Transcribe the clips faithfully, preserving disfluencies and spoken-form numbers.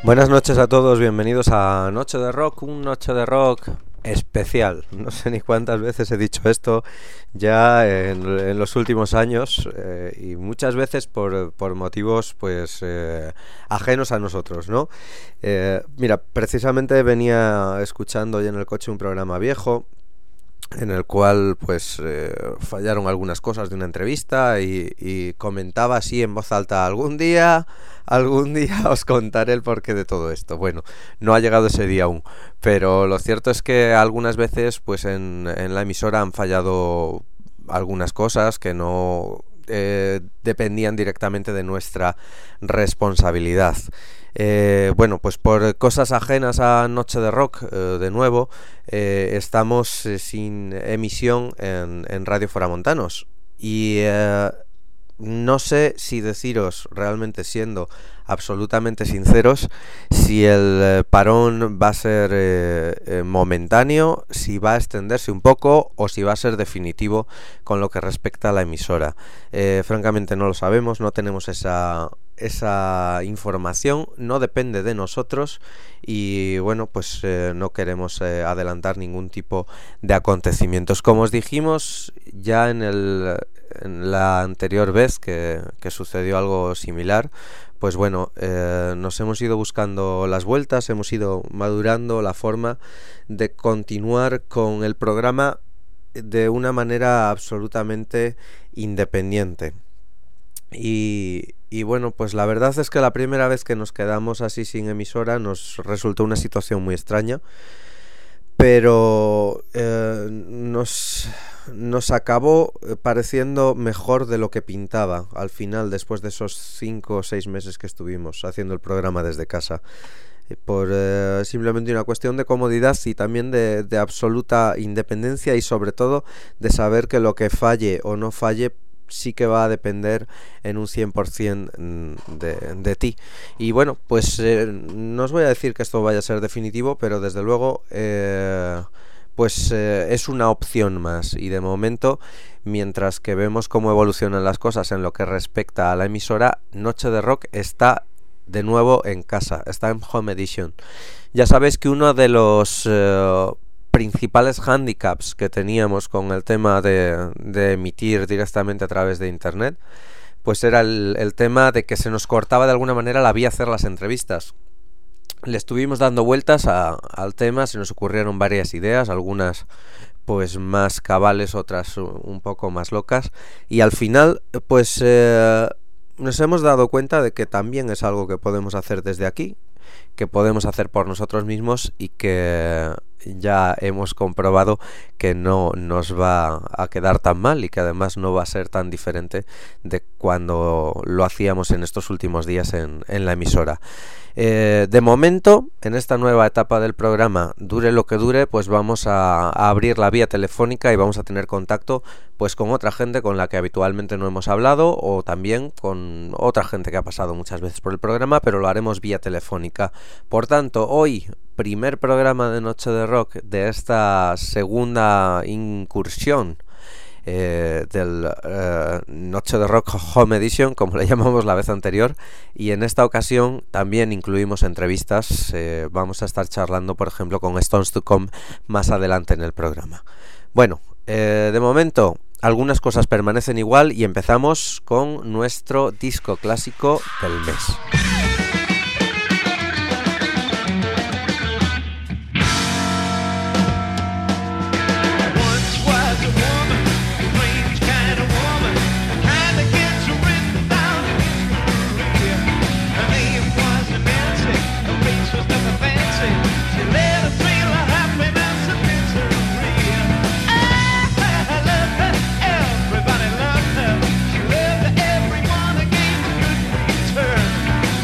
Buenas noches a todos, bienvenidos a Noche de Rock, un Noche de Rock especial. No sé ni cuántas veces he dicho esto ya en, en los últimos años eh, y muchas veces por, por motivos pues eh, ajenos a nosotros, ¿no? Eh, mira, precisamente venía escuchando hoy en el coche un programa viejo en el cual pues eh, fallaron algunas cosas de una entrevista y, y comentaba así en voz alta: algún día, algún día os contaré el porqué de todo esto. Bueno, no ha llegado ese día aún, pero lo cierto es que algunas veces pues en, en la emisora han fallado algunas cosas que no eh, dependían directamente de nuestra responsabilidad. Eh, bueno, pues por cosas ajenas a Noche de Rock, eh, de nuevo, eh, estamos eh, sin emisión en, en Radio Foramontanos. Y eh, no sé si deciros, realmente siendo absolutamente sinceros, si el eh, parón va a ser eh, eh, momentáneo, si va a extenderse un poco o si va a ser definitivo con lo que respecta a la emisora. Eh, francamente no lo sabemos, no tenemos esa... esa información, no depende de nosotros y bueno, pues eh, no queremos eh, adelantar ningún tipo de acontecimientos. Como os dijimos ya en, el, en la anterior vez que, que sucedió algo similar, pues bueno, eh, nos hemos ido buscando las vueltas, hemos ido madurando la forma de continuar con el programa de una manera absolutamente independiente. Y, y bueno, pues la verdad es que la primera vez que nos quedamos así sin emisora nos resultó una situación muy extraña, pero eh, nos, nos acabó pareciendo mejor de lo que pintaba al final, después de esos cinco o seis meses que estuvimos haciendo el programa desde casa, por eh, simplemente una cuestión de comodidad y también de, de absoluta independencia y sobre todo de saber que lo que falle o no falle sí que va a depender en un cien por ciento de, de ti. Y bueno, pues eh, no os voy a decir que esto vaya a ser definitivo, pero desde luego eh, pues eh, es una opción más. Y de momento, mientras que vemos cómo evolucionan las cosas en lo que respecta a la emisora, Noche de Rock está de nuevo en casa, está en Home Edition. Ya sabéis que uno de los eh, principales handicaps que teníamos con el tema de, de emitir directamente a través de internet, pues era el, el tema de que se nos cortaba de alguna manera la vía hacer las entrevistas. Le estuvimos dando vueltas a, al tema, se nos ocurrieron varias ideas, algunas pues más cabales, otras un poco más locas, y al final pues eh, nos hemos dado cuenta de que también es algo que podemos hacer desde aquí, que podemos hacer por nosotros mismos y que ya hemos comprobado que no nos va a quedar tan mal y que además no va a ser tan diferente de cuando lo hacíamos en estos últimos días en, en la emisora. Eh, de momento, en esta nueva etapa del programa, dure lo que dure, pues vamos a, a abrir la vía telefónica y vamos a tener contacto pues con otra gente con la que habitualmente no hemos hablado, o también con otra gente que ha pasado muchas veces por el programa, pero lo haremos vía telefónica. Por tanto, hoy, primer programa de Noche de Rock de esta segunda incursión Eh, del eh, Noche de Rock Home Edition, como le llamamos la vez anterior, y en esta ocasión también incluimos entrevistas. Eh, vamos a estar charlando, por ejemplo, con Stones to Come más adelante en el programa. Bueno, eh, de momento algunas cosas permanecen igual y empezamos con nuestro disco clásico del mes. Everybody loved her. She loved everyone and gave a good turn.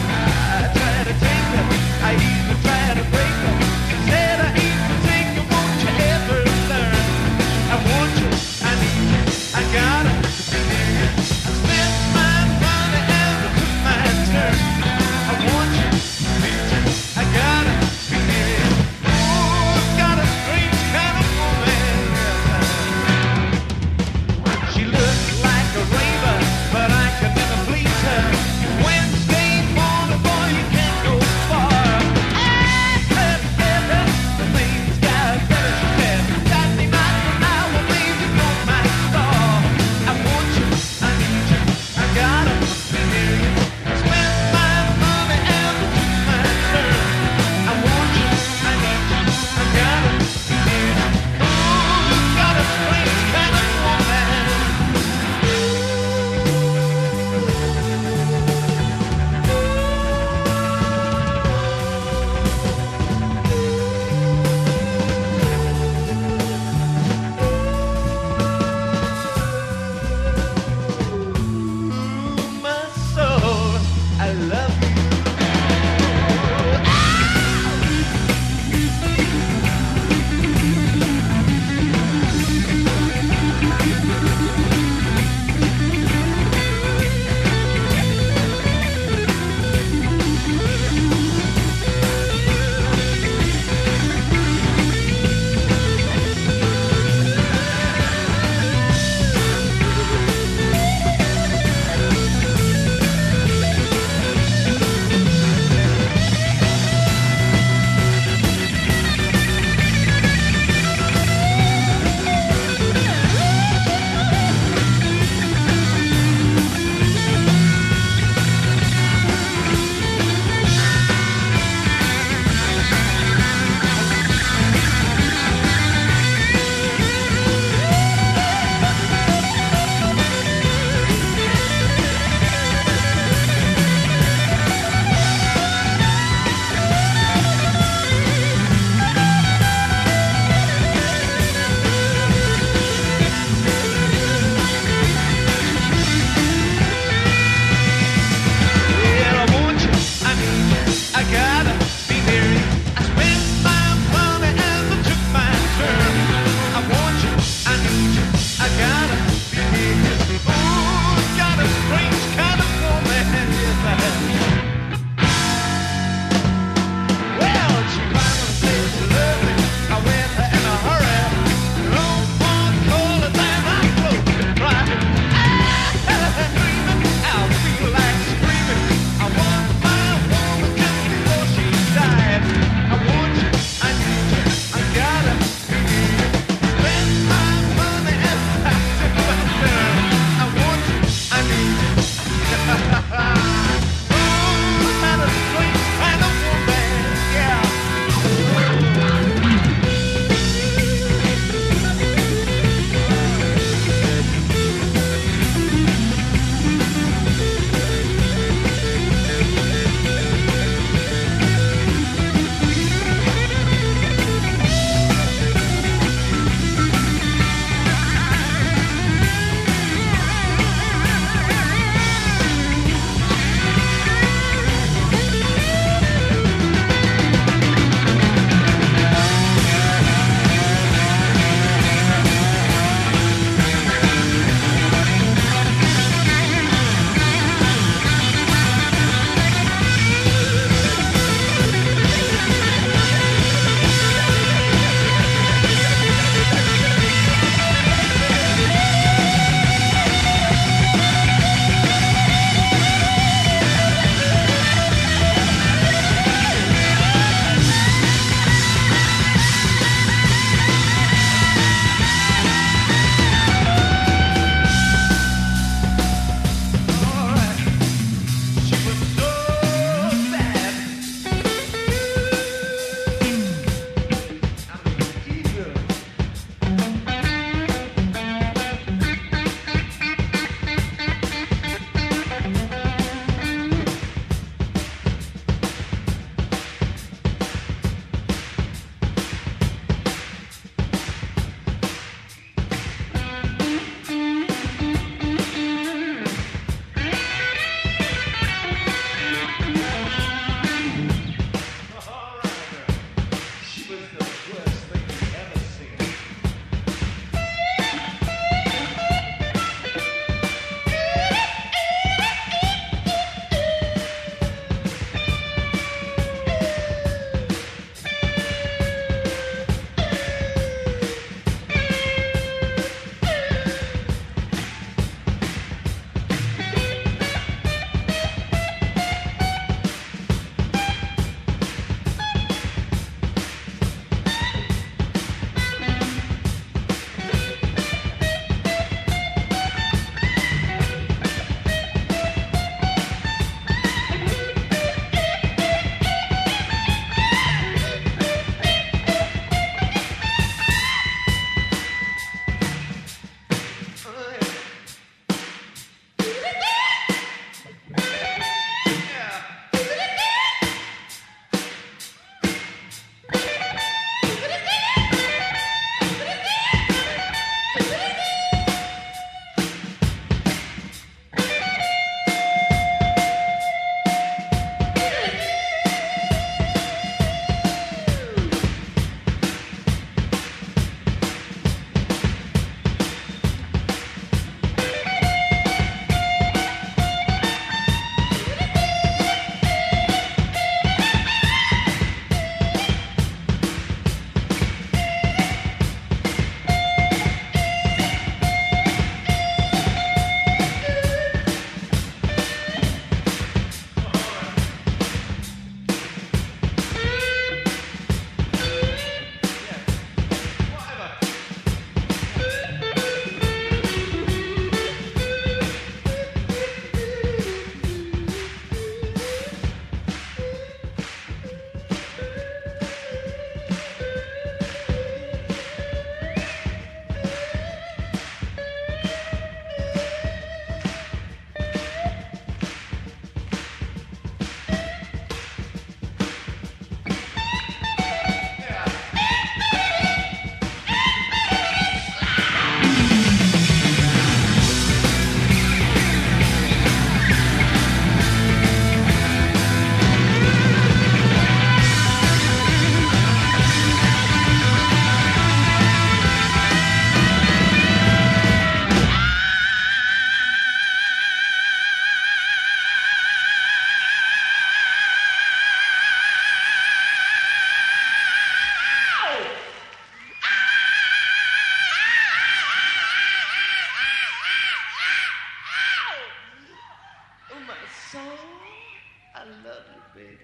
I love you, baby.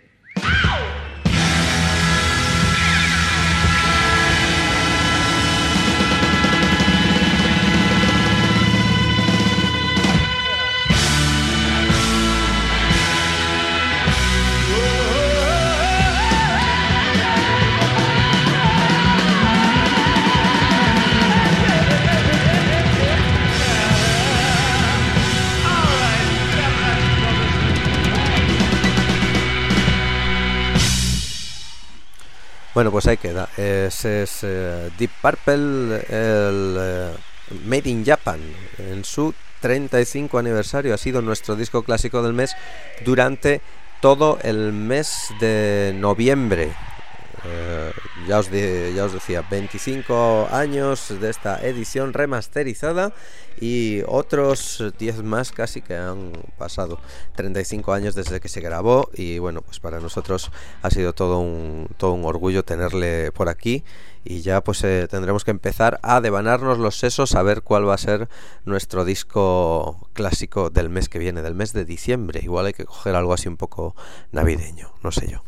Bueno, pues ahí queda. Ese es eh, Deep Purple, el eh, Made in Japan, en su treinta y cinco aniversario. Ha sido nuestro disco clásico del mes durante todo el mes de noviembre. Eh, ya, os de, ya os decía, veinticinco años de esta edición remasterizada y otros diez más casi que han pasado. Treinta y cinco años desde que se grabó y bueno, pues para nosotros ha sido todo un, todo un orgullo tenerle por aquí. Y ya pues eh, tendremos que empezar a devanarnos los sesos a ver cuál va a ser nuestro disco clásico del mes que viene, del mes de diciembre. Igual hay que coger algo así un poco navideño, no sé yo.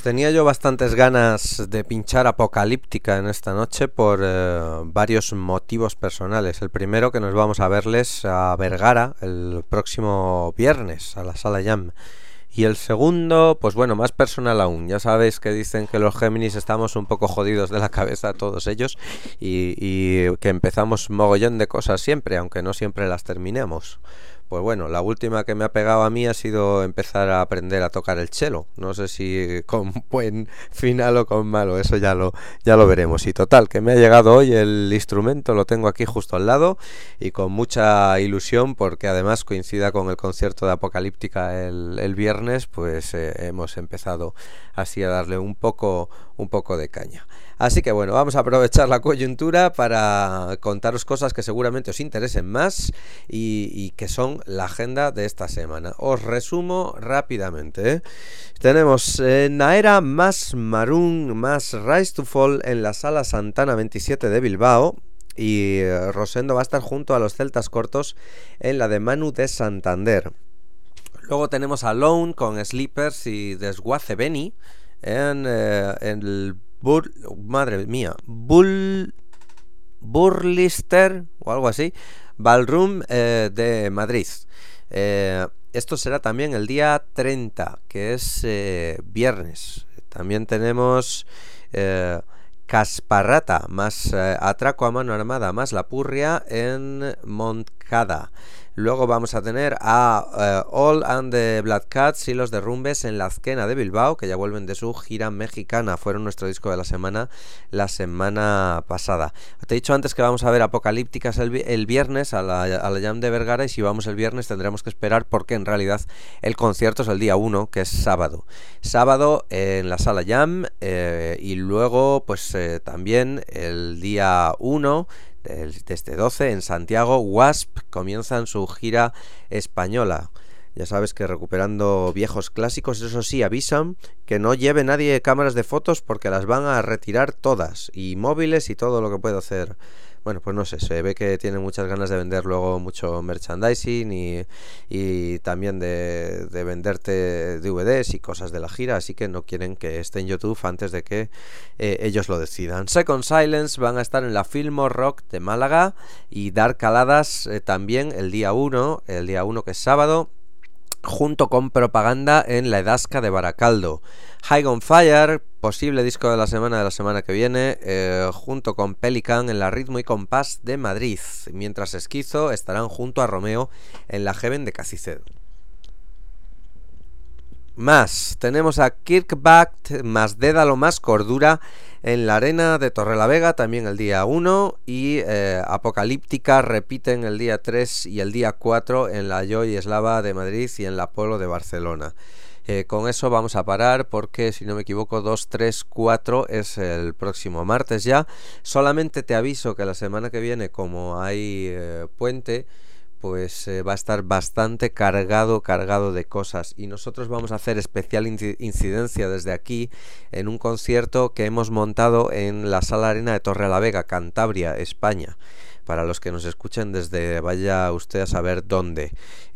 tenía yo bastantes ganas de pinchar Apocalíptica en esta noche por eh, varios motivos personales. El primero, que nos vamos a verles a Vergara el próximo viernes a la Sala Jam. Y el segundo, pues bueno, más personal aún. Ya sabéis que dicen que los Géminis estamos un poco jodidos de la cabeza, todos ellos, y, y que empezamos mogollón de cosas siempre, aunque no siempre las terminemos. Pues bueno, la última que me ha pegado a mí ha sido empezar a aprender a tocar el cello. No sé si con buen final o con malo, eso ya lo, ya lo veremos. Y total, que me ha llegado hoy el instrumento, lo tengo aquí justo al lado y con mucha ilusión, porque además coincida con el concierto de Apocalíptica el, el viernes, pues eh, hemos empezado así a darle un poco, un poco de caña. Así que bueno, vamos a aprovechar la coyuntura para contaros cosas que seguramente os interesen más y, y que son la agenda de esta semana. Os resumo rápidamente, ¿eh? Tenemos eh, Naera más Maroon más Rise to Fall en la Sala Santana veintisiete de Bilbao. Y eh, Rosendo va a estar junto a los Celtas Cortos en la de Manu de Santander. Luego tenemos a Lone con Sleepers y Desguace Beni en, eh, en el Bur, madre mía, Bull, Burlister o algo así, Ballroom eh, de Madrid. Eh, esto será también el día treinta, que es eh, viernes. También tenemos eh, Casparrata más eh, Atraco a mano armada más La Purria en Montcada. Luego vamos a tener a uh, All and the Black Cats y los Derrumbes en la Azquena de Bilbao, que ya vuelven de su gira mexicana. Fueron nuestro disco de la semana la semana pasada. Te he dicho antes que vamos a ver Apocalípticas el, el viernes a la, a la Jam de Vergara, y si vamos el viernes tendremos que esperar porque en realidad el concierto es el día uno, que es sábado. Sábado eh, en la Sala Jam eh, y luego pues eh, también el día uno desde doce en Santiago, Wasp comienzan su gira española. Ya sabes que recuperando viejos clásicos. Eso sí, avisan que no lleve nadie cámaras de fotos porque las van a retirar todas, y móviles y todo lo que puede hacer. Bueno, pues no sé, se ve que tienen muchas ganas de vender luego mucho merchandising y, y también de, de venderte D V Ds y cosas de la gira, así que no quieren que esté en YouTube antes de que eh, ellos lo decidan. Second Silence van a estar en la Filmo Rock de Málaga, y Dark Caladas eh, también el día uno, el día uno que es sábado, junto con Propaganda en la Edasca de Baracaldo. High on Fire, posible disco de la semana de la semana que viene, eh, junto con Pelican en la Ritmo y Compás de Madrid, mientras Esquizo estarán junto a Romeo en la Heaven de Caciced. Más, tenemos a Kirkback más Dédalo más Cordura en la Arena de Torrelavega también el día uno, y eh, Apocalíptica repiten el día tres y el día cuatro en la Joy Eslava de Madrid y en la Polo de Barcelona. Eh, con eso vamos a parar porque, si no me equivoco, dos, tres, cuatro es el próximo martes ya. Solamente te aviso que la semana que viene, como hay eh, puente, pues eh, va a estar bastante cargado, cargado de cosas, y nosotros vamos a hacer especial incidencia desde aquí en un concierto que hemos montado en la Sala Arena de Torrelavega, Cantabria, España. Para los que nos escuchen desde vaya usted a saber dónde.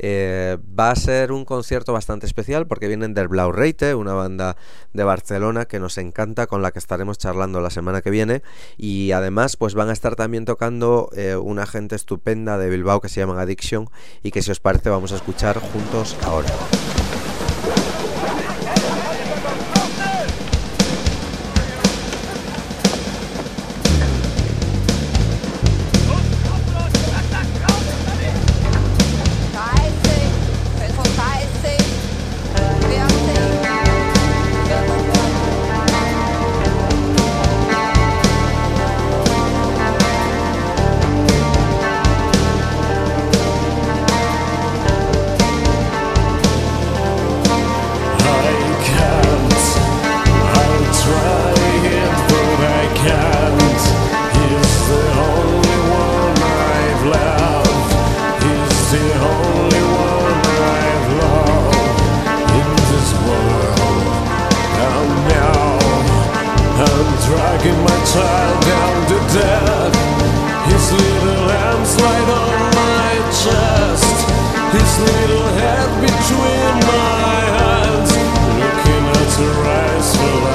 Eh, va a ser un concierto bastante especial porque vienen Der Blau Reite, una banda de Barcelona que nos encanta, con la que estaremos charlando la semana que viene, y además pues van a estar también tocando eh, una gente estupenda de Bilbao que se llama Addiction, y que, si os parece, vamos a escuchar juntos ahora. Little head between my hands, looking at her eyes full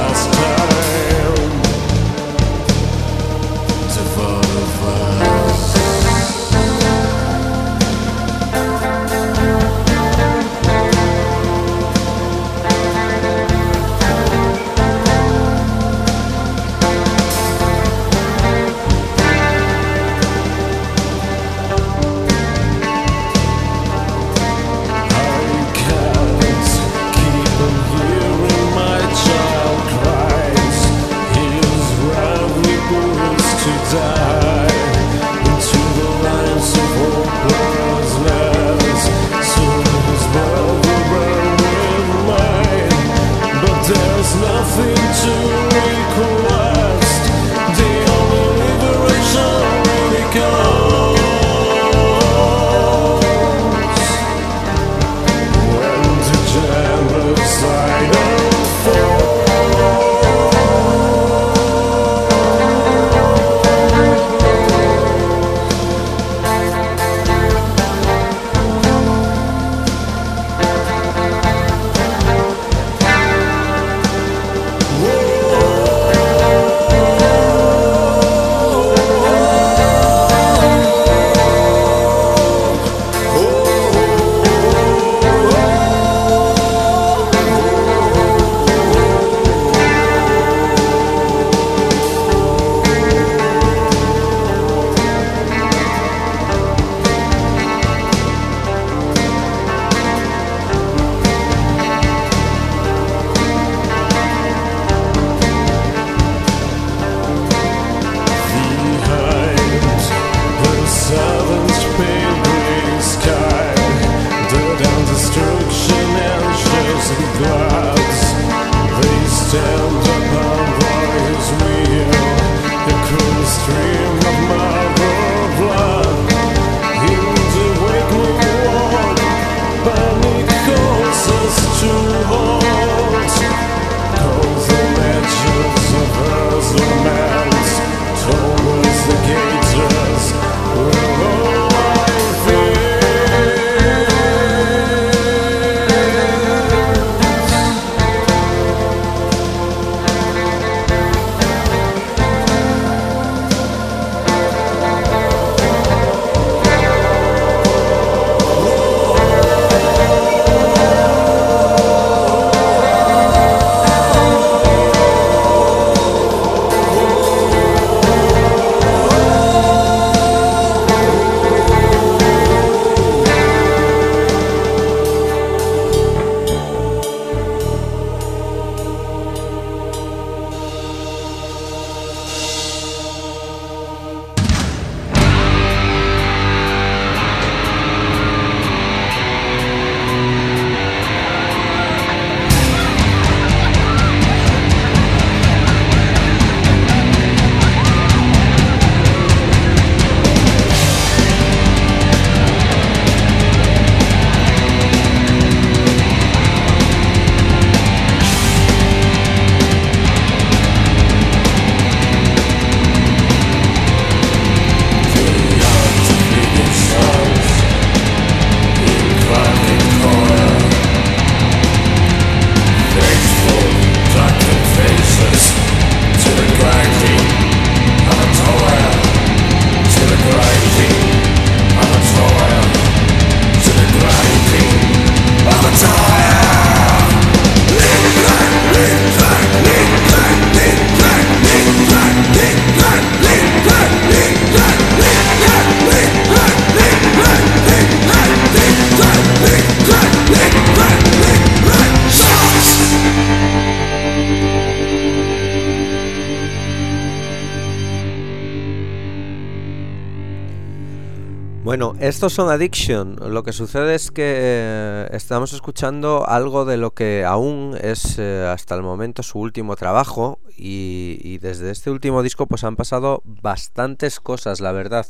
Bueno, estos son Addiction. Lo que sucede es que eh, estamos escuchando algo de lo que aún es eh, hasta el momento su último trabajo y, y desde este último disco pues han pasado bastantes cosas, la verdad.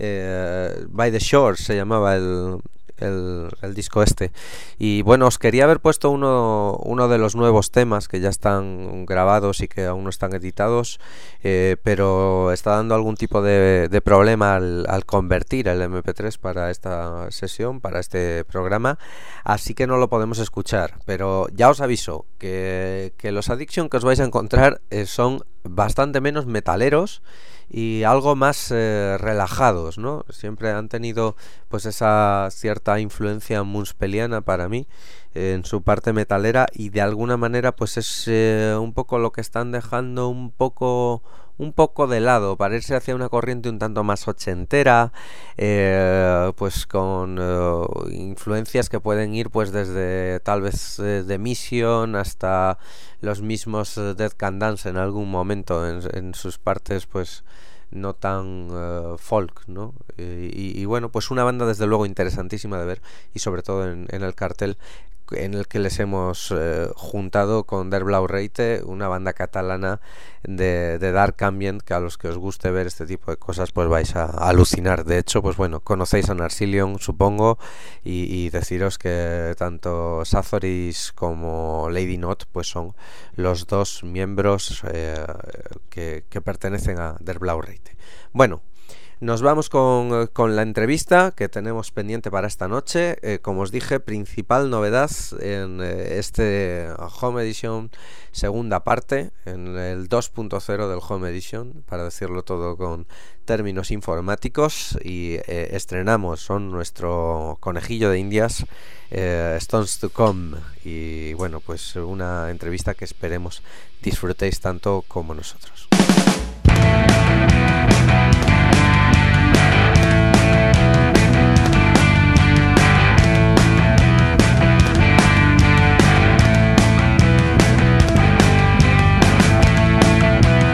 eh, By the Shore se llamaba el, el, el disco este. Y bueno, os quería haber puesto uno, uno de los nuevos temas que ya están grabados y que aún no están editados, eh, pero está dando algún tipo de, de problema al, al convertir el eme pe tres para esta sesión, para este programa, así que no lo podemos escuchar. Pero ya os aviso que, que los Addiction que os vais a encontrar eh, son bastante menos metaleros y algo más eh, relajados, ¿no? Siempre han tenido pues esa cierta influencia muspeliana para mí eh, en su parte metalera, y de alguna manera pues es eh, un poco lo que están dejando un poco un poco de lado, para irse hacia una corriente un tanto más ochentera, eh, pues con eh, influencias que pueden ir pues desde tal vez eh, The Mission hasta los mismos eh, Dead Can Dance en algún momento en, en sus partes pues no tan uh, folk, ¿no? Y, y bueno, pues una banda desde luego interesantísima de ver, y sobre todo en, en el cartel en el que les hemos eh, juntado con Der Blau Reite, una banda catalana de, de dark ambient, que a los que os guste ver este tipo de cosas pues vais a, a alucinar. De hecho, pues bueno, conocéis a Narcilion, supongo, y, y deciros que tanto Sazoris como Lady Not pues son los dos miembros eh, que, que pertenecen a Der Blau Reite. Bueno, nos vamos con, con la entrevista que tenemos pendiente para esta noche. Eh, como os dije, principal novedad en eh, este Home Edition segunda parte, en el dos punto cero del Home Edition, para decirlo todo con términos informáticos, y eh, estrenamos, son nuestro conejillo de indias, eh, Stones to Come, y bueno, pues una entrevista que esperemos disfrutéis tanto como nosotros.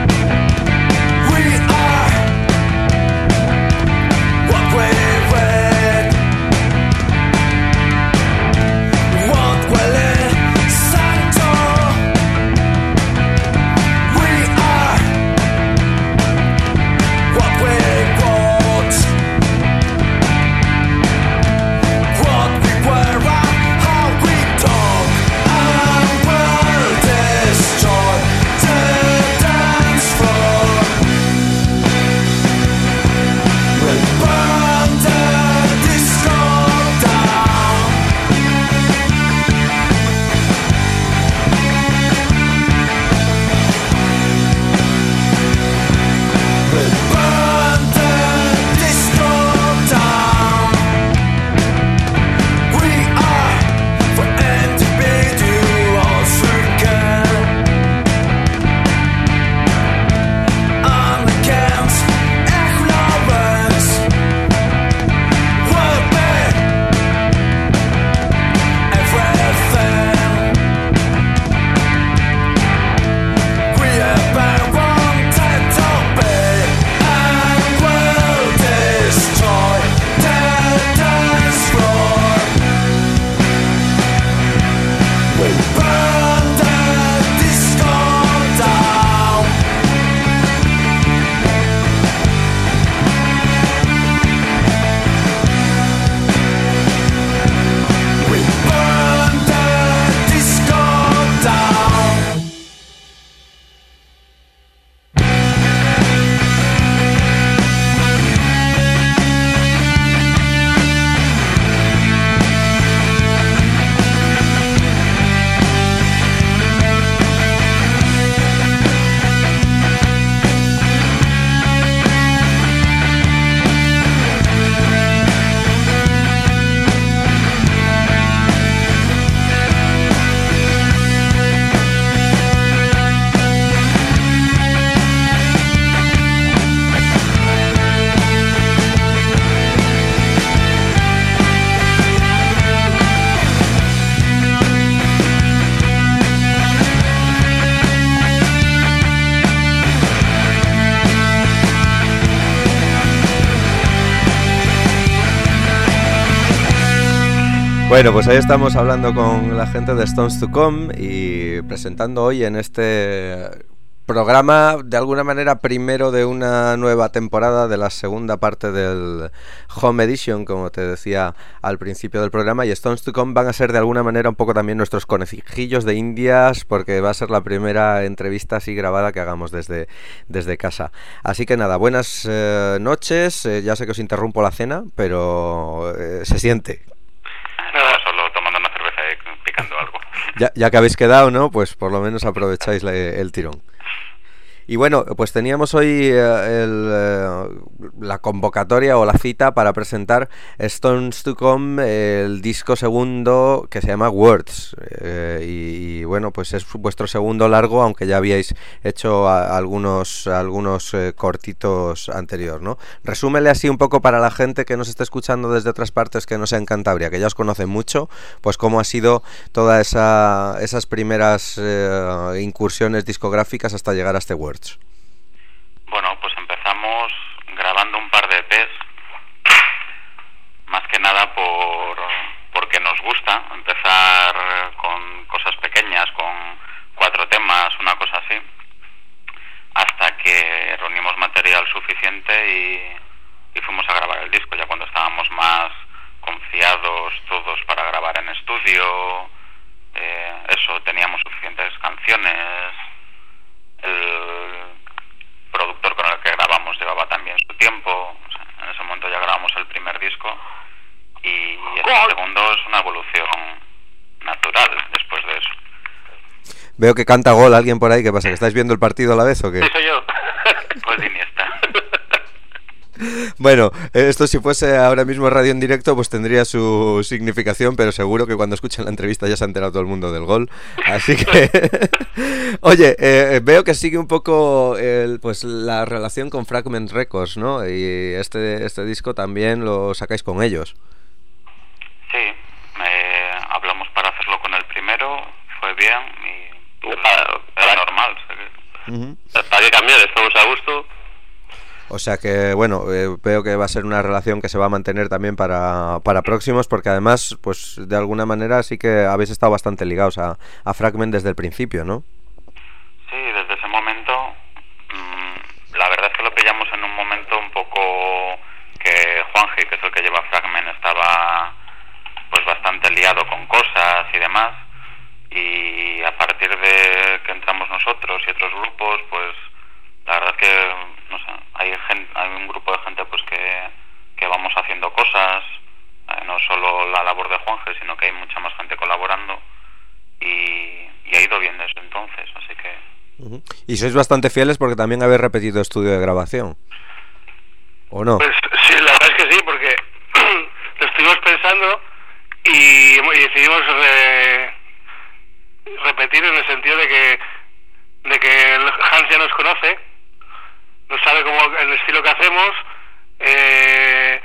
We are what we were. Bueno, pues ahí estamos hablando con la gente de Stones to Come y presentando hoy en este programa, de alguna manera, primero de una nueva temporada, de la segunda parte del Home Edition, como te decía al principio del programa, y Stones to Come van a ser de alguna manera un poco también nuestros conejillos de indias, porque va a ser la primera entrevista así grabada que hagamos desde, desde casa. Así que nada, buenas eh, noches, eh, ya sé que os interrumpo la cena, pero eh, se siente. No, solo tomando una cerveza y picando algo. Ya, ya que habéis quedado, ¿no? Pues por lo menos aprovecháis la, el tirón. Y bueno, pues teníamos hoy eh, el, eh, la convocatoria o la cita para presentar Stones to Come, el disco segundo que se llama Words. Eh, y, y bueno, pues es vuestro segundo largo, aunque ya habíais hecho a, algunos, algunos eh, cortitos anterior, ¿no? Resúmele así un poco para la gente que nos está escuchando desde otras partes que no sea en Cantabria, que ya os conocen mucho, pues cómo ha sido toda esa esas primeras eh, incursiones discográficas hasta llegar a este Words. Bueno, pues empezamos grabando un par de E Pes, más que nada por porque nos gusta empezar con cosas pequeñas, con cuatro temas, una cosa así, hasta que reunimos material suficiente y, y fuimos a grabar el disco, ya cuando estábamos más confiados todos para grabar en estudio, eh, eso, teníamos suficientes canciones. El productor con el que grabamos llevaba también su tiempo, o sea, en ese momento ya grabamos el primer disco y el segundo es una evolución natural después de eso. Veo que canta gol alguien por ahí. ¿Qué pasa? ¿Que estáis viendo el partido a la vez o qué? Sí, soy yo. Pues Iniesta. Bueno, esto si fuese ahora mismo radio en directo pues tendría su significación, pero seguro que cuando escuchen la entrevista ya se ha enterado todo el mundo del gol. Así que, oye, eh, veo que sigue un poco el, pues la relación con Fragment Records, ¿no? Y este este disco también lo sacáis con ellos. Sí, eh, hablamos para hacerlo con el primero, fue bien y era, era normal. ¿Sí? Uh-huh. ¿Para qué cambiar? Estamos a gusto. O sea que, bueno, eh, veo que va a ser una relación que se va a mantener también para, para próximos, porque además, pues de alguna manera sí que habéis estado bastante ligados a, a Fragment desde el principio, ¿no? Sí, desde ese momento, mmm, la verdad es que lo pillamos en un momento un poco que Juanji, que es el que lleva Fragment, estaba pues bastante liado con cosas y demás, y a partir de que entramos nosotros y otros grupos, pues la verdad es que, no sé, hay gente, hay un grupo de gente pues que, que vamos haciendo cosas, eh, no solo la labor de Juanje, sino que hay mucha más gente colaborando y, y ha ido bien desde entonces, así que... Uh-huh. Y sois bastante fieles porque también habéis repetido estudio de grabación, ¿o no? Pues sí, la verdad es que sí, porque lo estuvimos pensando y, y decidimos re, repetir en el sentido de que, de que Hans ya nos conoce, no sabe cómo el estilo que hacemos, eh,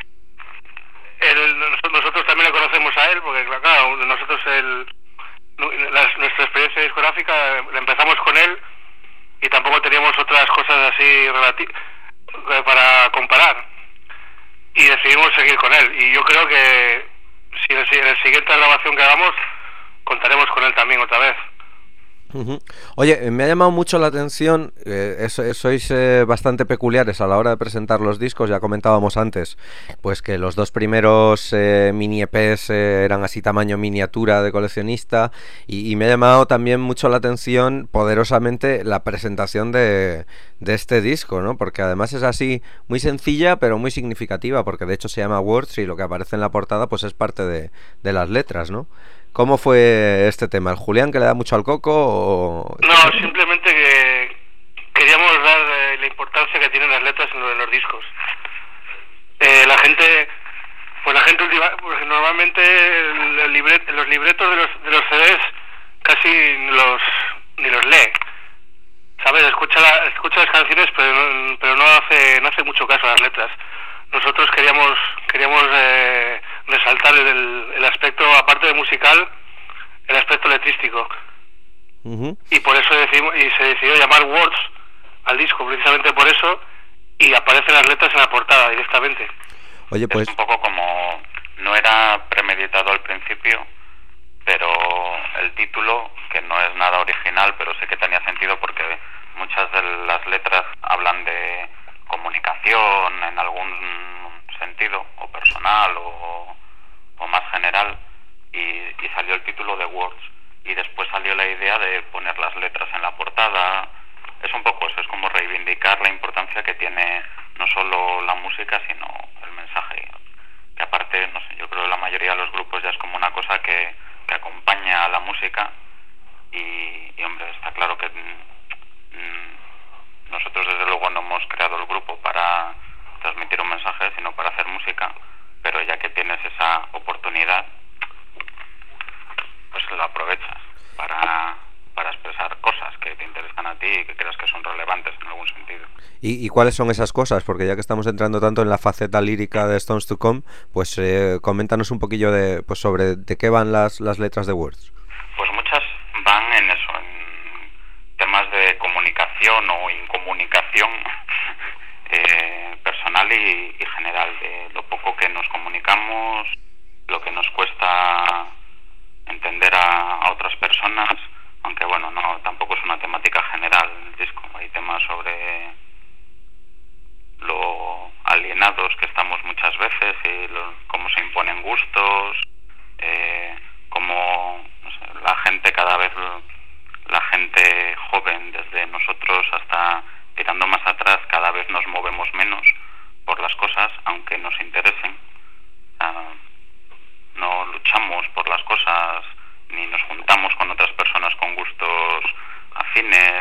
el, nosotros también le conocemos a él, porque claro, nosotros el, la, nuestra experiencia discográfica la empezamos con él y tampoco teníamos otras cosas así relati- para comparar y decidimos seguir con él, y yo creo que si en el, en el siguiente grabación que hagamos contaremos con él también otra vez. Uh-huh. Oye, me ha llamado mucho la atención, eh, es, es, sois eh, bastante peculiares a la hora de presentar los discos. Ya comentábamos antes pues que los dos primeros eh, mini E Pes eh, eran así tamaño miniatura de coleccionista, y, y me ha llamado también mucho la atención poderosamente la presentación de, de este disco, ¿no? Porque además es así muy sencilla pero muy significativa, porque de hecho se llama Words y lo que aparece en la portada pues es parte de, de las letras, ¿no? ¿Cómo fue este tema? ¿El Julián que le da mucho al coco o...? No, simplemente que queríamos dar eh, la importancia que tienen las letras en los, en los discos. Eh, la gente, pues la gente última, pues normalmente el, el libret, los libretos de los de los C Ds casi ni los ni los lee, ¿sabes? Escucha la, escucha las canciones, pero no, pero no hace no hace mucho caso a las letras. Nosotros queríamos queríamos eh, resaltar el, el aspecto, aparte de musical, el aspecto letrístico. Uh-huh. Y por eso decimos, y se decidió llamar Words al disco, precisamente por eso, y aparecen las letras en la portada directamente. Oye, pues... Es un poco como... no era premeditado editado al principio, pero el título, que no es nada original, pero sí que tenía sentido porque muchas de las letras hablan de comunicación en algún sentido, o personal, o, o más general, y, y salió el título de Words, y después salió la idea de poner las letras en la portada. Es un poco eso, es como reivindicar la importancia que tiene no solo la música, sino el mensaje, que aparte, no sé, yo creo que la mayoría de los grupos ya es como una cosa que, que acompaña a la música, y, y hombre, está claro que mmm, nosotros desde luego no hemos creado el grupo para transmitir un mensaje, sino para hacer música, pero ya que tienes esa oportunidad, pues la aprovechas para, para expresar cosas que te interesan a ti y que creas que son relevantes en algún sentido. ¿Y, y cuáles son esas cosas? Porque ya que estamos entrando tanto en la faceta lírica de Stones to Come, pues eh, coméntanos un poquillo de, pues sobre de qué van las, las letras de Words. Pues muchas van en eso, en temas de comunicación o incomunicación eh, personal y, y general, de lo poco que nos comunicamos, lo que nos cuesta entender a, a otras personas, aunque bueno, no tampoco es una temática general el disco. Hay temas sobre lo alienados que estamos muchas veces y lo, cómo se imponen gustos, eh, cómo no sé, la gente cada vez, la gente joven, desde nosotros hasta tirando más atrás, cada vez nos movemos menos por las cosas, aunque nos interesen. Uh, no luchamos por las cosas, ni nos juntamos con otras personas con gustos afines,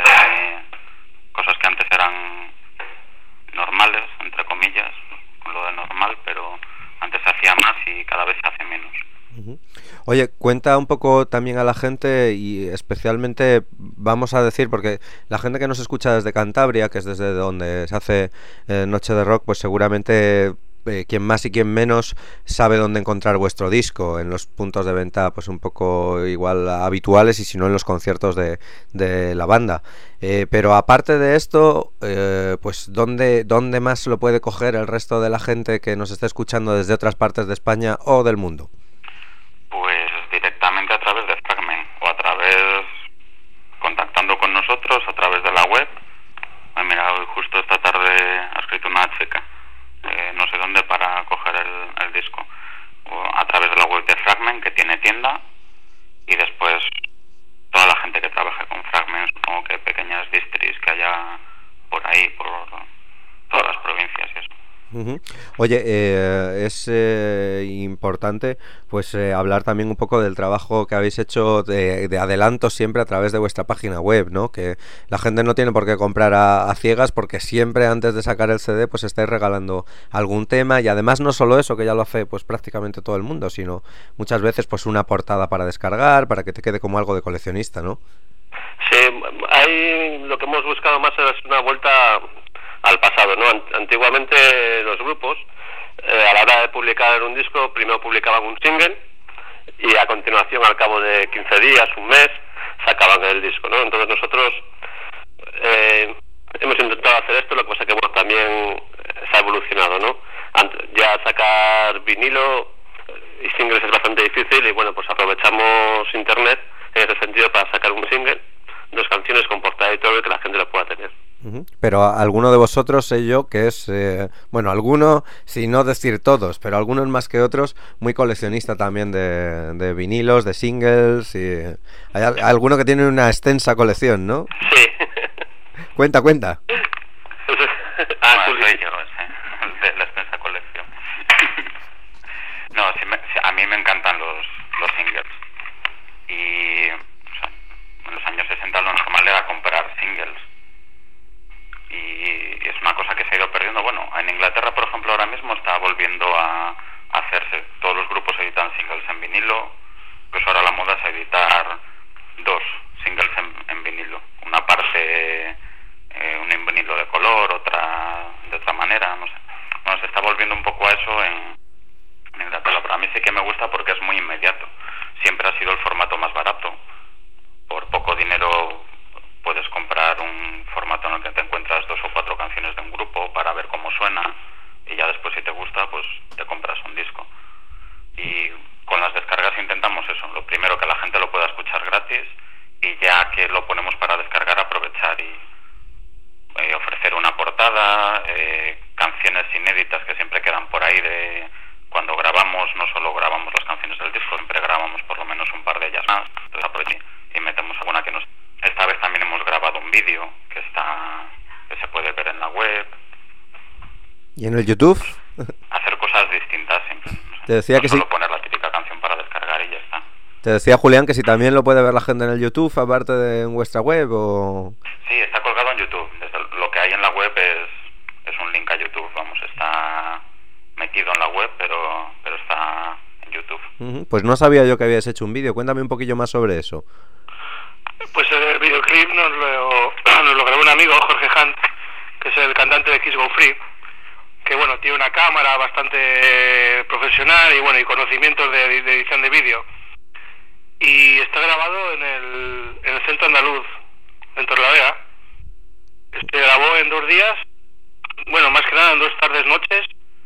ni cosas que antes eran normales, entre comillas, con lo de normal, pero antes se hacía más y cada vez se hace menos. Uh-huh. Oye, cuenta un poco también a la gente, y especialmente vamos a decir, porque la gente que nos escucha desde Cantabria, que es desde donde se hace eh, Noche de Rock, pues seguramente eh, quien más y quien menos sabe dónde encontrar vuestro disco, en los puntos de venta pues un poco igual habituales, y si no en los conciertos de, de la banda. Eh, pero aparte de esto, eh, pues ¿dónde, ¿dónde más lo puede coger el resto de la gente que nos está escuchando desde otras partes de España o del mundo? Pues directamente a través de Fragment, o a través, contactando con nosotros a través de la web. Pues mira, hoy justo esta tarde ha escrito una chica, eh, no sé dónde, para coger el, el disco. O a través de la web de Fragment, que tiene tienda, y después toda la gente que trabaje con Fragment, supongo que pequeñas distris que haya por ahí, por todas las provincias y eso. Uh-huh. Oye, eh, es eh, importante pues eh, hablar también un poco del trabajo que habéis hecho de, de adelanto siempre a través de vuestra página web, ¿no? Que la gente no tiene por qué comprar a, a ciegas, porque siempre antes de sacar el C D pues estáis regalando algún tema, y además no solo eso, que ya lo hace pues prácticamente todo el mundo, sino muchas veces pues una portada para descargar, para que te quede como algo de coleccionista, ¿no? Sí, hay, lo que hemos buscado más es una vuelta al pasado, ¿no? Antiguamente los grupos, eh, a la hora de publicar un disco, primero publicaban un single y a continuación, al cabo de quince días, un mes, sacaban el disco, ¿no? Entonces nosotros eh, hemos intentado hacer esto, lo que pasa que bueno, también se ha evolucionado, ¿no? Ya sacar vinilo y singles es bastante difícil, y bueno, pues aprovechamos internet en ese sentido para sacar un single, dos canciones con portada y todo, y que la gente lo pueda tener. Uh-huh. Pero alguno de vosotros sé yo que es, eh, bueno, alguno, si no decir todos, pero algunos más que otros, muy coleccionista también de, de vinilos, de singles, y hay, hay alguno que tiene una extensa colección, ¿no? Sí. Cuenta, cuenta. Ah, bueno, soy yo, sí, de la extensa colección. No, sí me, sí, a mí me encantan los, los singles, y o sea, en los años sesenta lo normal era comprar singles, y es una cosa que se ha ido perdiendo. Bueno, en Inglaterra, por ejemplo, ahora mismo está volviendo a, a hacerse. Todos los grupos editan singles en vinilo. Pues ahora la moda es editar dos singles en, en vinilo. Una parte, eh, un en vinilo de color, otra de otra manera, no sé. Bueno, se está volviendo un poco a eso en, en Inglaterra, pero a mí sí que me gusta porque es muy inmediato. Siempre ha sido el formato más barato. ¿Y en el YouTube? Hacer cosas distintas siempre. Te decía no que solo sí. poner la típica canción para descargar y ya está. Te decía Julián que si también lo puede ver la gente en el YouTube, aparte de en vuestra web, o... Sí, está colgado en YouTube. Desde lo que hay en la web es, es un link a YouTube, vamos, está metido en la web, pero, pero está en YouTube. Uh-huh. Pues no sabía yo que habías hecho un vídeo, cuéntame un poquillo más sobre eso. Pues el videoclip nos lo, nos lo grabó un amigo, Jorge Hunt, que es el cantante de Kiss Go Free, que bueno, tiene una cámara bastante profesional y bueno, y conocimientos de, de edición de vídeo. Y está grabado en el, en el centro andaluz, en Torlavega. Se grabó en dos días, bueno, más que nada en dos tardes, noches,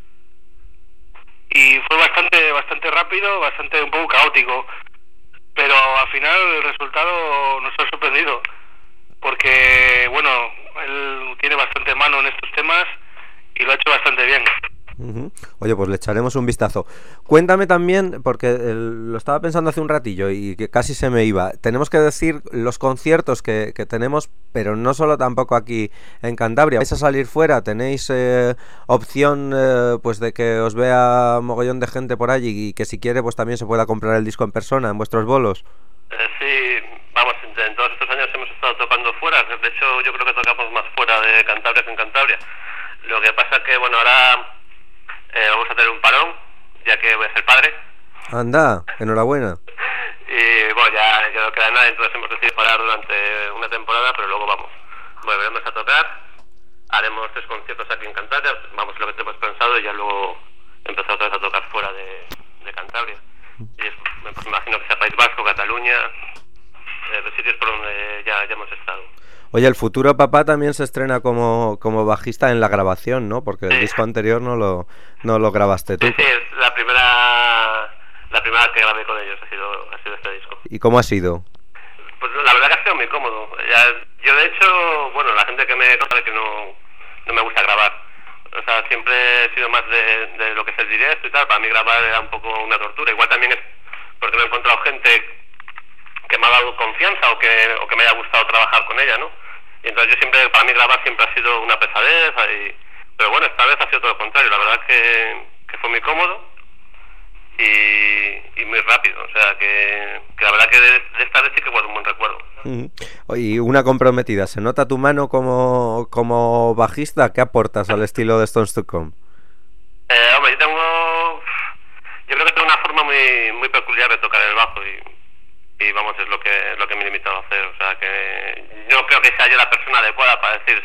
y fue bastante bastante rápido, bastante un poco caótico, pero al final el resultado nos ha sorprendido, porque bueno, él tiene bastante mano en estos temas y lo ha hecho bastante bien. Uh-huh. Oye, pues le echaremos un vistazo. Cuéntame también, porque el, lo estaba pensando hace un ratillo y que casi se me iba. Tenemos que decir los conciertos que, que tenemos, pero no solo tampoco aquí en Cantabria. ¿Vais a salir fuera? ¿Tenéis eh, opción eh, pues de que os vea mogollón de gente por allí y que si quiere pues también se pueda comprar el disco en persona, en vuestros bolos? Eh, sí, vamos, en, en todos estos años hemos estado tocando fuera. De hecho, yo creo que tocamos más fuera de Cantabria que en Cantabria. Lo que pasa que, bueno, ahora... Eh, vamos a tener un parón, ya que voy a ser padre. Anda, enhorabuena. Y bueno, ya, ya no queda nada, entonces hemos decidido parar durante una temporada, pero luego vamos. Volveremos a tocar, haremos tres conciertos aquí en Cantabria, vamos lo que tenemos pensado y ya luego empezar otra vez a tocar fuera de, de Cantabria. Y es, pues, me imagino que sea País Vasco, Cataluña, eh, los sitios por donde ya, ya hemos estado. Oye, el futuro papá también se estrena como, como bajista en la grabación, ¿no? Porque el sí. disco anterior no lo, no lo grabaste tú. Sí, sí, es la primera, la primera que grabé con ellos, ha sido, ha sido este disco. ¿Y cómo ha sido? Pues la verdad que ha sido muy cómodo. Ya, yo de hecho, bueno, la gente que me conoce que no, no me gusta grabar. O sea, siempre he sido más de, de lo que es el directo y tal. Para mí grabar era un poco una tortura. Igual también es porque me he encontrado gente que me ha dado confianza o que, o que me haya gustado trabajar con ella, ¿no? Y entonces yo siempre, para mí grabar siempre ha sido una pesadez, y, pero bueno, esta vez ha sido todo lo contrario, la verdad es que, que fue muy cómodo y, y muy rápido, o sea que, que la verdad que de, de esta vez sí que guardo un buen recuerdo. Uh-huh. Y una comprometida, ¿se nota tu mano como, como bajista? ¿Qué aportas al estilo de Stones to Come? Eh, hombre, yo tengo, yo creo que tengo una forma muy, muy peculiar de tocar el bajo y... y vamos, es lo que lo que me he limitado a hacer, o sea que no creo que sea yo la persona adecuada para decir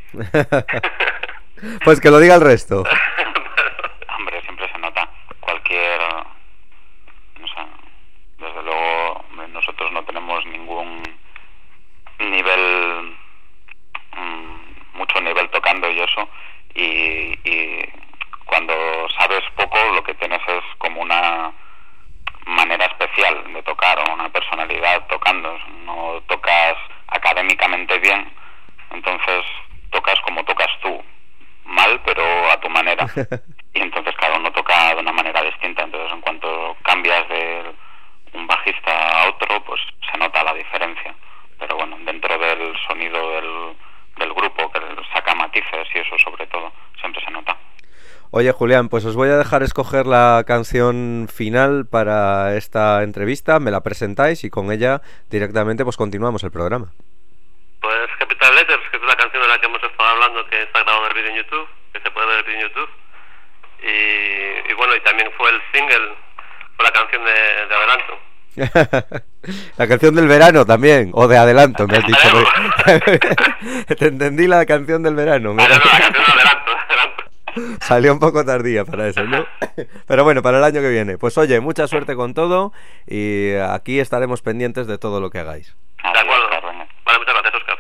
sí. Pues que lo diga el resto. Hombre, siempre se nota. Cualquier, no sé, desde luego nosotros no tenemos ningún nivel, mmm, mucho nivel tocando y eso, y, y cuando sabes poco lo que tienes es como una manera especial de tocar o una personalidad tocando. No tocas académicamente bien, entonces tocas como tocas tú, mal pero a tu manera, y entonces cada uno toca de una manera distinta. Entonces en cuanto cambias de un bajista a otro pues se nota la diferencia, pero bueno, dentro del sonido del, del grupo que saca matices y eso sobre todo siempre se nota. Oye, Julián, pues os voy a dejar escoger la canción final para esta entrevista, me la presentáis y con ella directamente pues continuamos el programa. Pues Capital Letters, que es la canción de la que hemos estado hablando, que está grabado el vídeo en YouTube, que se puede ver el vídeo en YouTube, y, y bueno, y también fue el single, fue la canción de, de adelanto. La canción del verano también, o de adelanto, me has dicho. Te entendí la canción del verano. Ah, no, no, la canción de adelanto, adelanto. Salió un poco tardía para eso, ¿no? Pero bueno, para el año que viene. Pues oye, mucha suerte con todo y aquí estaremos pendientes de todo lo que hagáis. De acuerdo. Vale, muchas gracias, Óscar.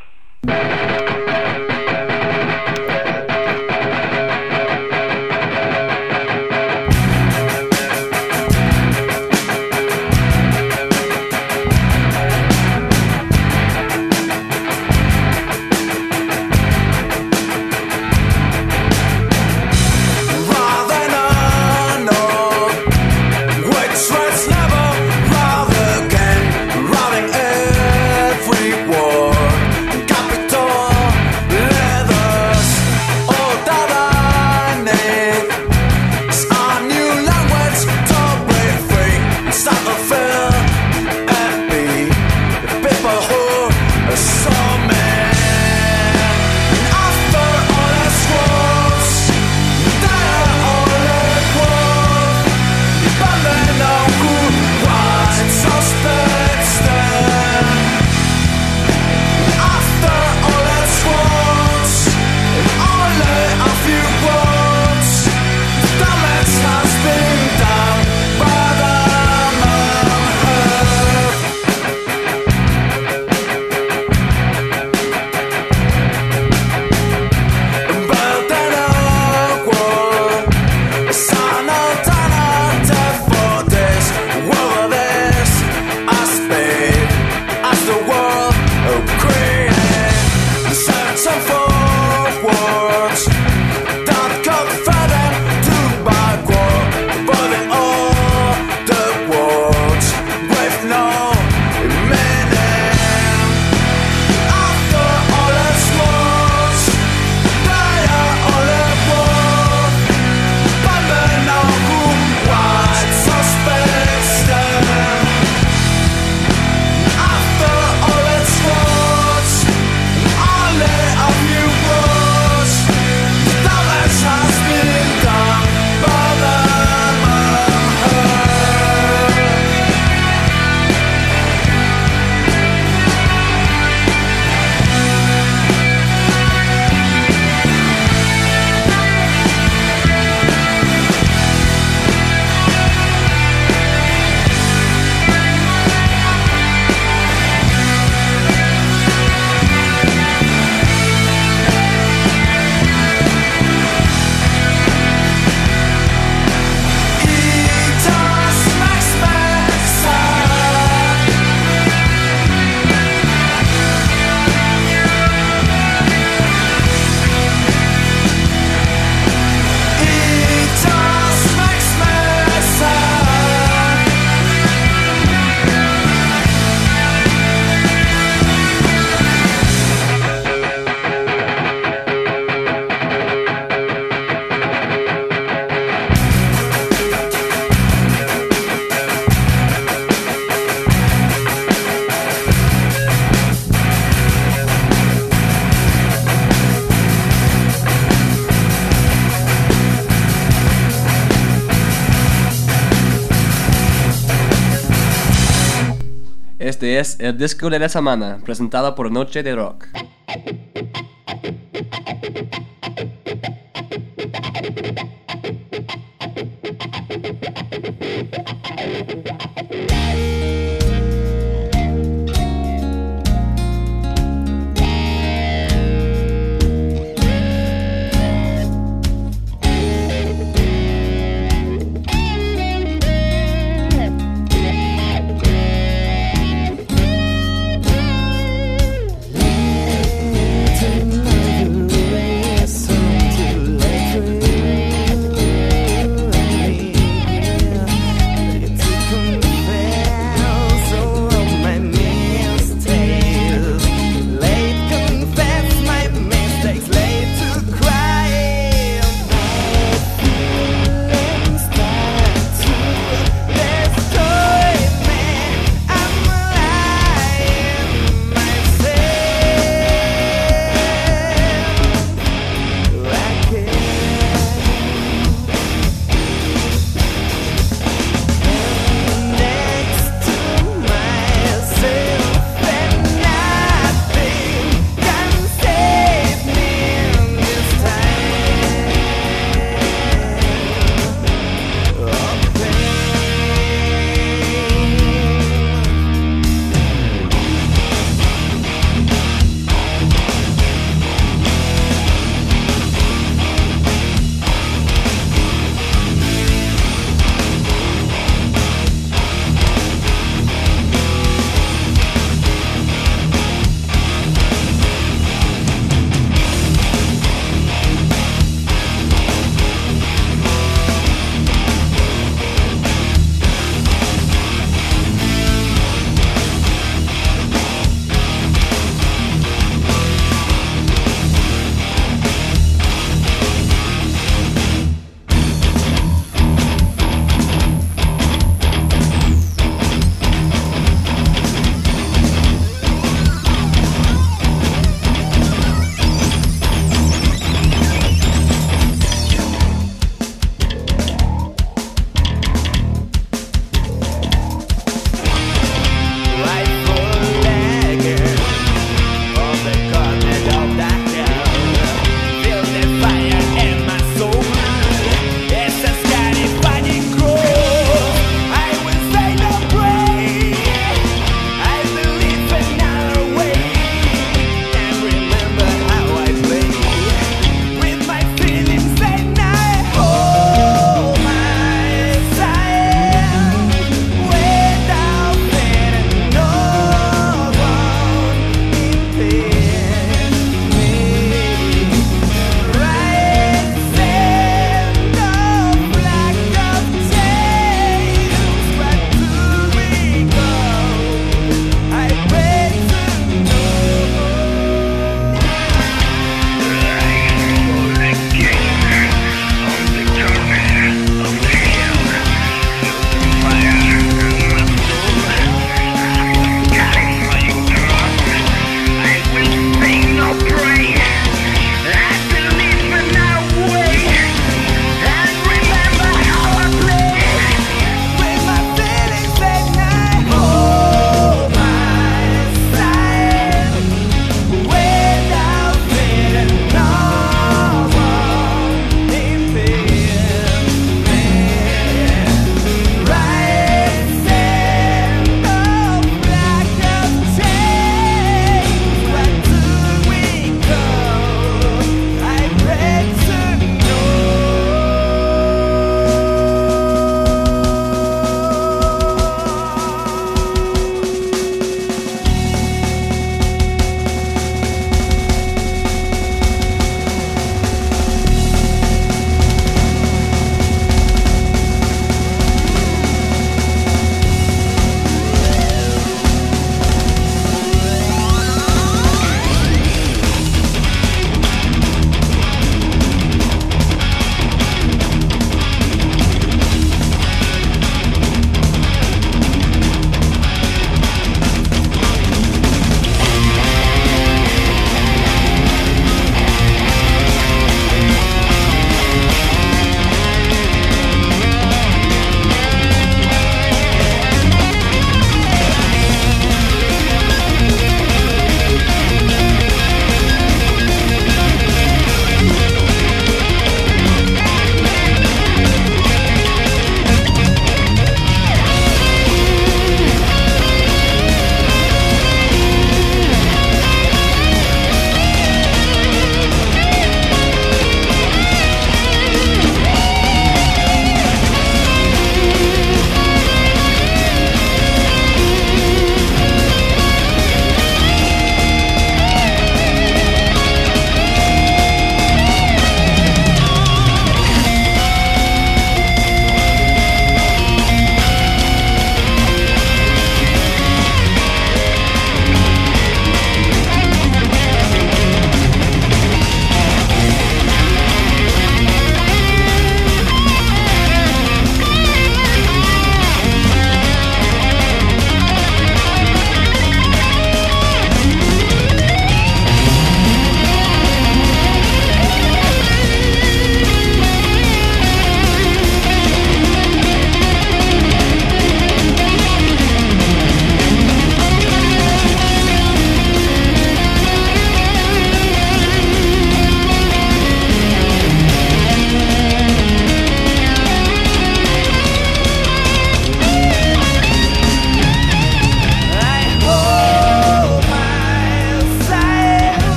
Which was never wrong again, robbing every Este es el disco de la semana, presentado por Noche de Rock. Fair.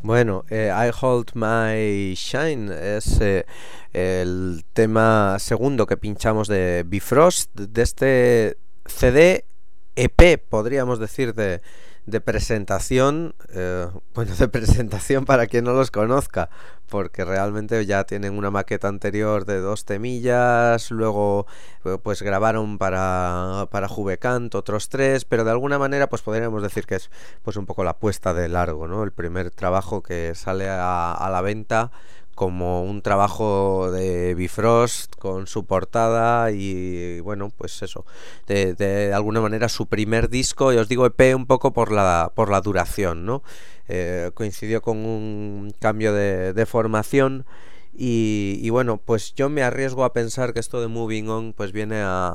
Bueno, eh, I Hold My Shine es eh, el tema segundo que pinchamos de Bifrost, de este C D E P, podríamos decir, de, de presentación, eh, bueno, de presentación para quien no los conozca, porque realmente ya tienen una maqueta anterior de dos temillas, luego pues grabaron para, para Juvecant otros tres, pero de alguna manera pues podríamos decir que es pues un poco la puesta de largo, ¿no? El primer trabajo que sale a, a la venta como un trabajo de Bifrost con su portada y bueno, pues eso, de, de alguna manera su primer disco, y os digo E P un poco por la, por la duración, ¿no? Eh, coincidió con un cambio de, de formación y, y bueno, pues yo me arriesgo a pensar que esto de Moving On pues viene a,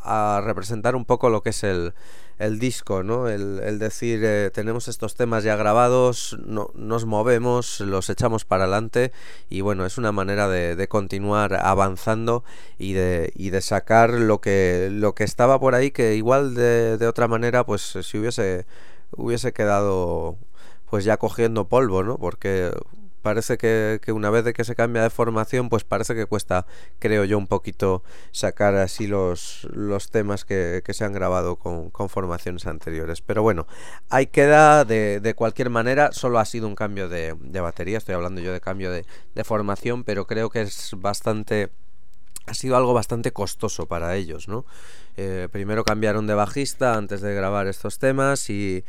a representar un poco lo que es el, el disco, ¿no? El, el decir, eh, tenemos estos temas ya grabados, no, nos movemos, los echamos para adelante y bueno, es una manera de, de continuar avanzando y de, y de sacar lo que, lo que estaba por ahí, que igual de, de otra manera pues si hubiese, hubiese quedado pues ya cogiendo polvo, ¿no? Porque parece que, que una vez de que se cambia de formación, pues parece que cuesta, creo yo, un poquito sacar así los, los temas que, que se han grabado con, con formaciones anteriores. Pero bueno, ahí queda. De, de cualquier manera, solo ha sido un cambio de, de batería. Estoy hablando yo de cambio de, de formación, pero creo que es bastante... ha sido algo bastante costoso para ellos, ¿no? Eh, primero cambiaron de bajista antes de grabar estos temas y,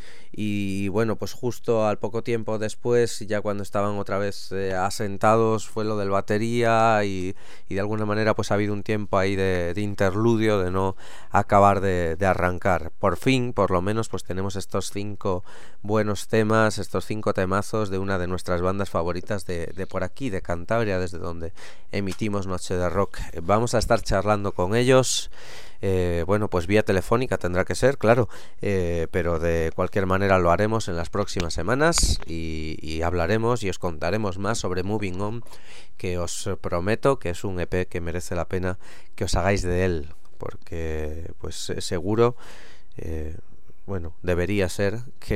y bueno, pues justo al poco tiempo después, ya cuando estaban otra vez eh, asentados, fue lo del batería y, y de alguna manera pues ha habido un tiempo ahí de, de interludio, de no acabar de, de arrancar. Por fin, por lo menos, pues tenemos estos cinco buenos temas, estos cinco temazos de una de nuestras bandas favoritas de, de por aquí, de Cantabria, desde donde emitimos Noche de Rock. Vamos a estar charlando con ellos. Eh, bueno, pues vía telefónica tendrá que ser, claro, eh, pero de cualquier manera lo haremos en las próximas semanas y, y hablaremos y os contaremos más sobre Moving On, que os prometo que es un E P que merece la pena que os hagáis de él, porque pues seguro, eh, bueno, debería ser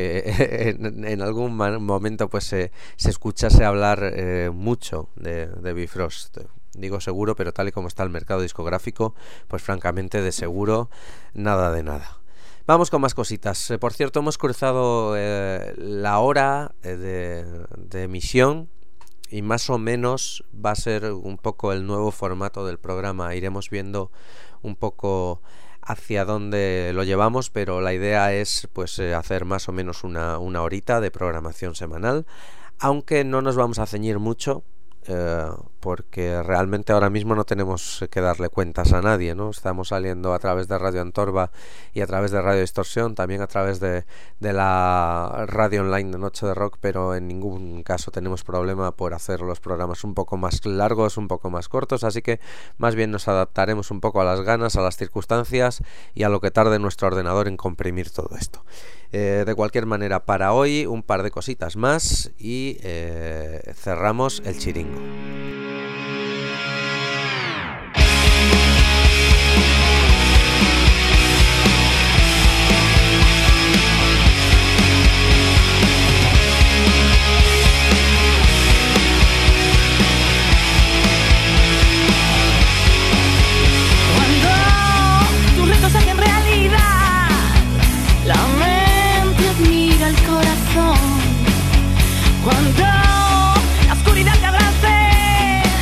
que en, en algún momento pues se, se escuchase hablar eh, mucho de, de Bifrost. Digo seguro, pero tal y como está el mercado discográfico, pues francamente de seguro nada de nada. Vamos con más cositas. Eh, por cierto, hemos cruzado eh, la hora eh, de, de emisión y más o menos va a ser un poco el nuevo formato del programa. Iremos viendo un poco hacia dónde lo llevamos, pero la idea es pues eh, hacer más o menos una, una horita de programación semanal, aunque no nos vamos a ceñir mucho. Eh, porque realmente ahora mismo no tenemos que darle cuentas a nadie, ¿no? Estamos saliendo a través de Radio Antorba y a través de Radio Distorsión, también a través de, de la radio online de Noche de Rock, pero en ningún caso tenemos problema por hacer los programas un poco más largos, un poco más cortos, así que más bien nos adaptaremos un poco a las ganas, a las circunstancias y a lo que tarde nuestro ordenador en comprimir todo esto. Eh, de cualquier manera, para hoy un par de cositas más y eh, cerramos el chiringo. Cuando la oscuridad te abrace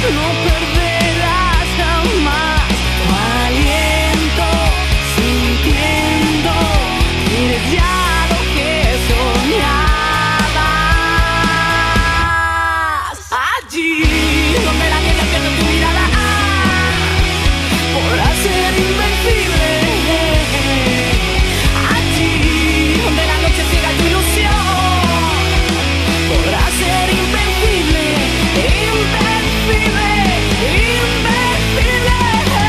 no perderás jamás tu aliento, sintiendo que eres ya lo que soñabas. Allí donde la niebla pierde tu mirada, podrás ser invencible. Allí donde la noche ciega tu ilusión, podrás ser invencible, invencible, invencible.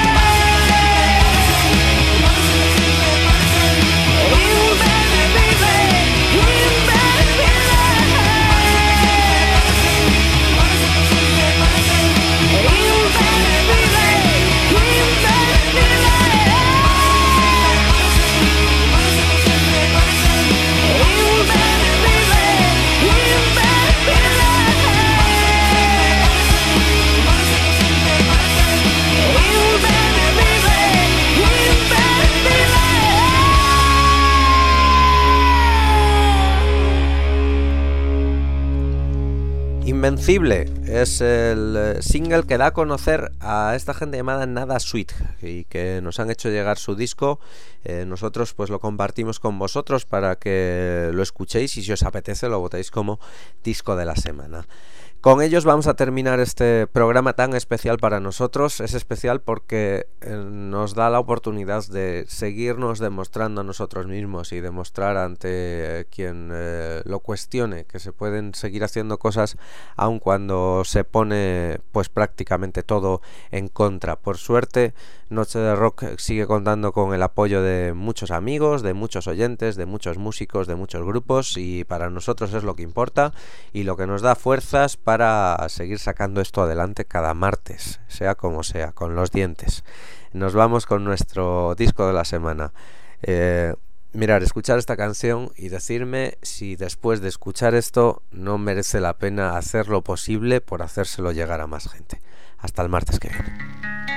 Invencible es el single que da a conocer a esta gente llamada Nada Sweet y que nos han hecho llegar su disco. Eh, nosotros pues lo compartimos con vosotros para que lo escuchéis y si os apetece lo votéis como disco de la semana. Con ellos vamos a terminar este programa tan especial para nosotros. Es especial porque eh, nos da la oportunidad de seguirnos demostrando a nosotros mismos y demostrar ante eh, quien eh, lo cuestione que se pueden seguir haciendo cosas aun cuando se pone pues prácticamente todo en contra. Por suerte, Noche de Rock sigue contando con el apoyo de muchos amigos, de muchos oyentes, de muchos músicos, de muchos grupos y para nosotros es lo que importa y lo que nos da fuerzas para para seguir sacando esto adelante cada martes, sea como sea, con los dientes. Nos vamos con nuestro disco de la semana. Eh, mirar, escuchar esta canción y decirme si después de escuchar esto no merece la pena hacer lo posible por hacérselo llegar a más gente. Hasta el martes que viene.